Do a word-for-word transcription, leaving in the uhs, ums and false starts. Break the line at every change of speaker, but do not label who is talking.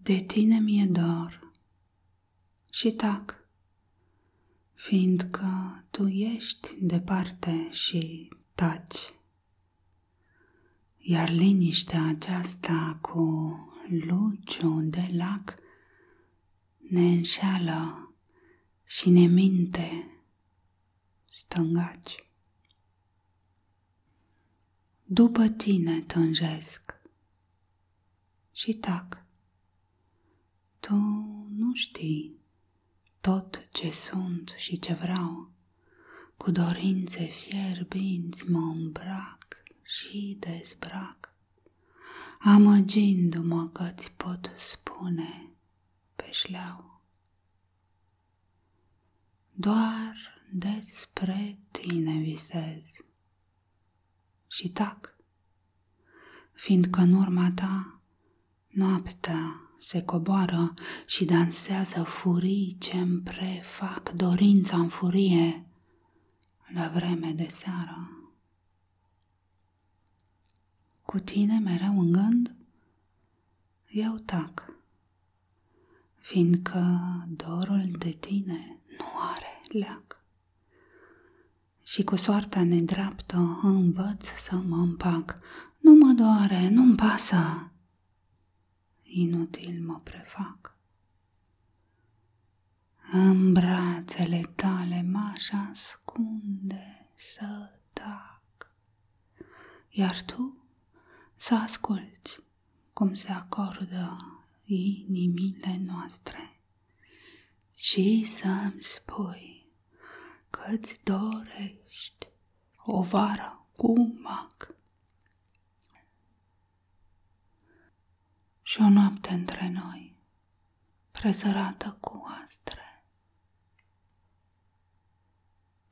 De tine mi-e dor și tac, fiindcă tu ești departe și taci. Iar liniștea aceasta cu luciu de lac ne înșeală și ne minte stângaci. După tine tânjesc și tac. Tu nu știi tot ce sunt și ce vreau, cu dorințe fierbinți mă îmbrac și dezbrac, amăgindu-mă că-ți pot spune pe șleau. Doar despre tine visez și tac, fiindcă în urma ta noaptea se coboară și dansează furii ce-mi prefac dorința în furie la vreme de seară. Cu tine mereu în gând, eu tac, fiindcă dorul de tine nu are leac. Și cu soarta nedreaptă învăț să mă împac. Nu mă doare, nu-mi pasă, inutil mă prefac. În brațele tale m-aș ascunde să tac, iar tu să asculți cum se acordă inimile noastre și să-mi spui că-ți dorești o vară cu mac și o noapte între noi presărată cu astre.